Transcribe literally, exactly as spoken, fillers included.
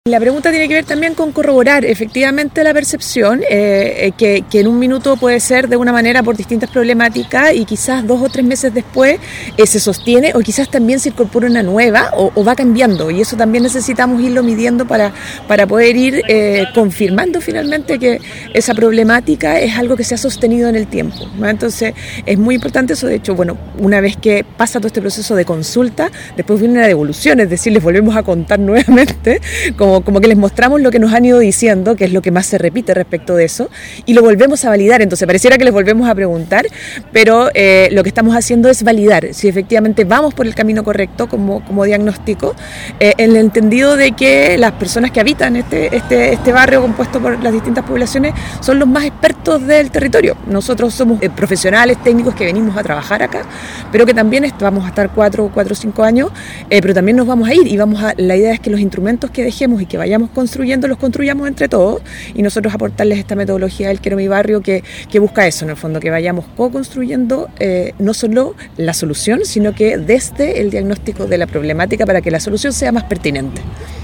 La pregunta tiene que ver también con corroborar efectivamente la percepción, eh, que, que en un minuto puede ser de una manera por distintas problemáticas y quizás dos o tres meses después eh, se sostiene o quizás también se incorpora una nueva o, o va cambiando, y eso también necesitamos irlo midiendo para, para poder ir eh, confirmando finalmente que esa problemática es algo que se ha sostenido en el tiempo, ¿no? Entonces es muy importante eso. De hecho, bueno, una vez que pasa todo este proceso de consulta, después viene la devolución, es decir, les volvemos a contar nuevamente como como que les mostramos lo que nos han ido diciendo, que es lo que más se repite respecto de eso, y lo volvemos a validar. Entonces pareciera que les volvemos a preguntar, pero eh, lo que estamos haciendo es validar si efectivamente vamos por el camino correcto como, como diagnóstico, eh, en el entendido de que las personas que habitan este, este, este barrio compuesto por las distintas poblaciones son los más expertos del territorio. Nosotros somos eh, profesionales, técnicos que venimos a trabajar acá, pero que también est- vamos a estar cuatro, cuatro o cinco años, eh, pero también nos vamos a ir, y vamos a, la idea es que los instrumentos que dejemos y que vayamos construyendo, los construyamos entre todos, y nosotros aportarles esta metodología del Quiero mi barrio que, que busca eso, en el fondo, que vayamos co-construyendo eh, no solo la solución, sino que desde el diagnóstico de la problemática para que la solución sea más pertinente.